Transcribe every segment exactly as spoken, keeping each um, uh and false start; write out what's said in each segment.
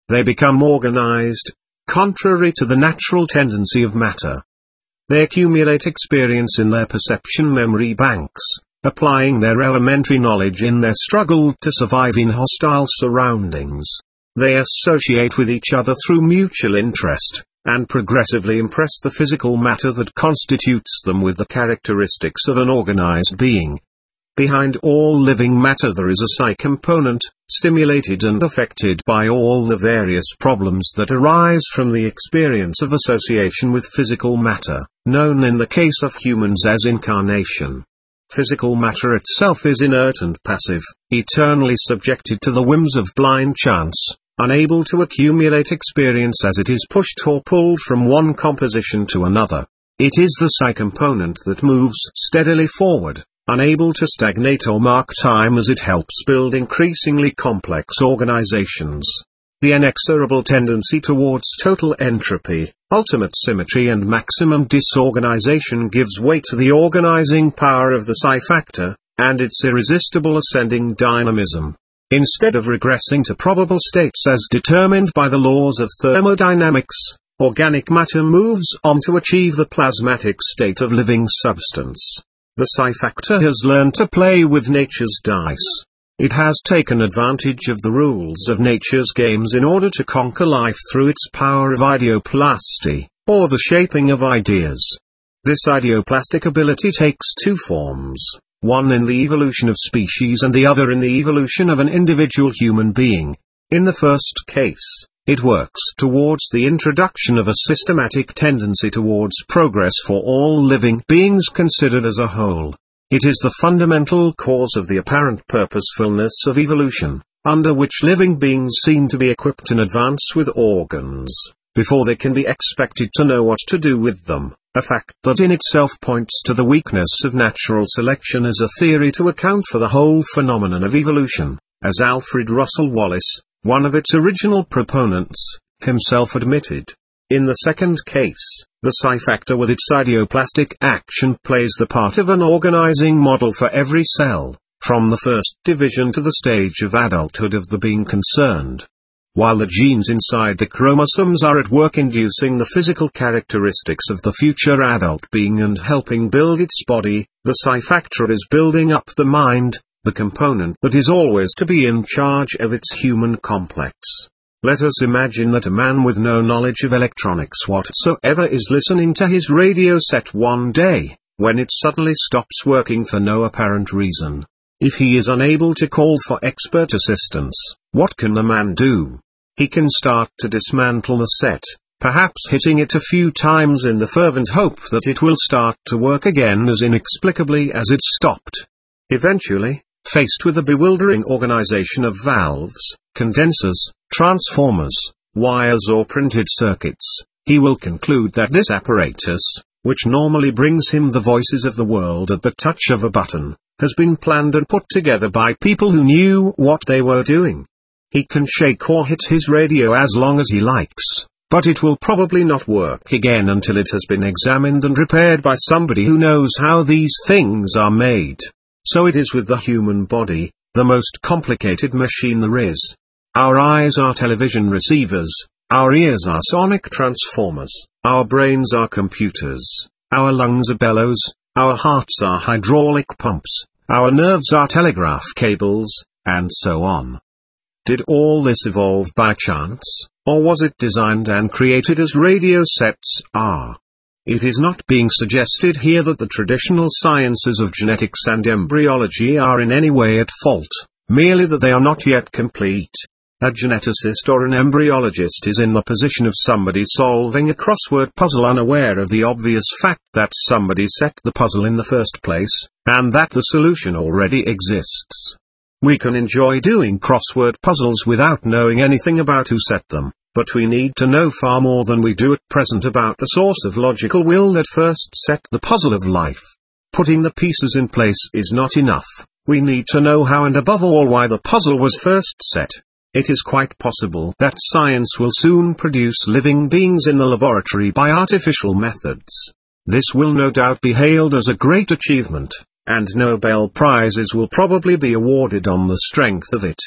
they become organized, contrary to the natural tendency of matter. They accumulate experience in their perception memory banks, applying their elementary knowledge in their struggle to survive in hostile surroundings. They associate with each other through mutual interest, and progressively impress the physical matter that constitutes them with the characteristics of an organized being. Behind all living matter there is a psi component, stimulated and affected by all the various problems that arise from the experience of association with physical matter, known in the case of humans as incarnation. Physical matter itself is inert and passive, eternally subjected to the whims of blind chance, unable to accumulate experience as it is pushed or pulled from one composition to another. It is the psi component that moves steadily forward, unable to stagnate or mark time as it helps build increasingly complex organizations. The inexorable tendency towards total entropy, ultimate symmetry and maximum disorganization gives way to the organizing power of the psi factor, and its irresistible ascending dynamism. Instead of regressing to probable states as determined by the laws of thermodynamics, organic matter moves on to achieve the plasmatic state of living substance. The psi factor has learned to play with nature's dice. It has taken advantage of the rules of nature's games in order to conquer life through its power of ideoplasty, or the shaping of ideas. This ideoplastic ability takes two forms, one in the evolution of species and the other in the evolution of an individual human being. In the first case, it works towards the introduction of a systematic tendency towards progress for all living beings considered as a whole. It is the fundamental cause of the apparent purposefulness of evolution, under which living beings seem to be equipped in advance with organs, before they can be expected to know what to do with them, a fact that in itself points to the weakness of natural selection as a theory to account for the whole phenomenon of evolution, as Alfred Russel Wallace, one of its original proponents, himself admitted. In the second case, the psi factor with its ideoplastic action plays the part of an organizing model for every cell, from the first division to the stage of adulthood of the being concerned. While the genes inside the chromosomes are at work inducing the physical characteristics of the future adult being and helping build its body, the psi factor is building up the mind, the component that is always to be in charge of its human complex. Let us imagine that a man with no knowledge of electronics whatsoever is listening to his radio set one day, when it suddenly stops working for no apparent reason. If he is unable to call for expert assistance, what can the man do? He can start to dismantle the set, perhaps hitting it a few times in the fervent hope that it will start to work again as inexplicably as it stopped. Eventually, faced with a bewildering organization of valves, condensers, transformers, wires or printed circuits, he will conclude that this apparatus, which normally brings him the voices of the world at the touch of a button, has been planned and put together by people who knew what they were doing. He can shake or hit his radio as long as he likes, but it will probably not work again until it has been examined and repaired by somebody who knows how these things are made. So it is with the human body, the most complicated machine there is. Our eyes are television receivers, our ears are sonic transformers, our brains are computers, our lungs are bellows, our hearts are hydraulic pumps, our nerves are telegraph cables, and so on. Did all this evolve by chance, or was it designed and created as radio sets are? It is not being suggested here that the traditional sciences of genetics and embryology are in any way at fault, merely that they are not yet complete. A geneticist or an embryologist is in the position of somebody solving a crossword puzzle unaware of the obvious fact that somebody set the puzzle in the first place, and that the solution already exists. We can enjoy doing crossword puzzles without knowing anything about who set them, but we need to know far more than we do at present about the source of logical will that first set the puzzle of life. Putting the pieces in place is not enough, we need to know how and above all why the puzzle was first set. It is quite possible that science will soon produce living beings in the laboratory by artificial methods. This will no doubt be hailed as a great achievement, and Nobel Prizes will probably be awarded on the strength of it.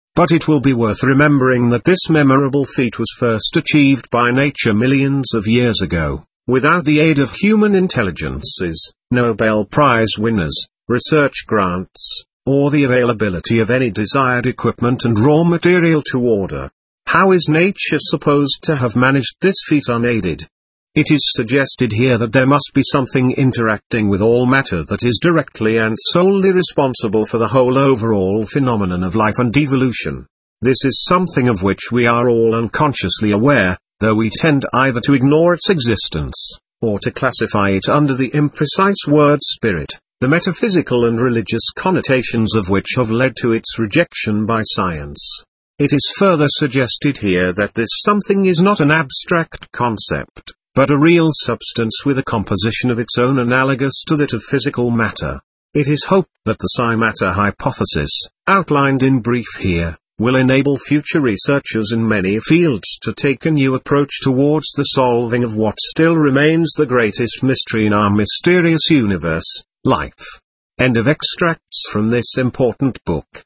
But it will be worth remembering that this memorable feat was first achieved by nature millions of years ago, without the aid of human intelligences, Nobel Prize winners, research grants, or the availability of any desired equipment and raw material to order. How is nature supposed to have managed this feat unaided? It is suggested here that there must be something interacting with all matter that is directly and solely responsible for the whole overall phenomenon of life and evolution. This is something of which we are all unconsciously aware, though we tend either to ignore its existence, or to classify it under the imprecise word spirit, the metaphysical and religious connotations of which have led to its rejection by science. It is further suggested here that this something is not an abstract concept, but a real substance with a composition of its own analogous to that of physical matter. It is hoped that the psi-matter hypothesis, outlined in brief here, will enable future researchers in many fields to take a new approach towards the solving of what still remains the greatest mystery in our mysterious universe, life. End of extracts from this important book.